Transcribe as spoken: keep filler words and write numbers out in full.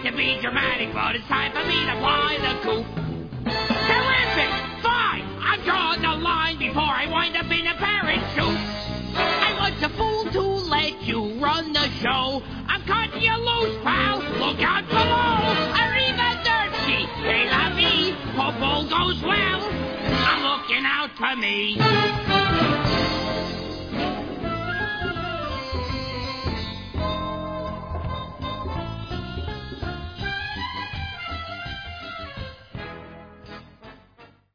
to be dramatic, but it's time for me to fly the coop. Terrific! Fine! I'm drawing the line before I wind up in a parachute. I was a fool to let you run the show. I'm cutting you loose, pal. Look out below. Arrivederci. Hey, la vie. Hope all goes well. I'm looking out for me.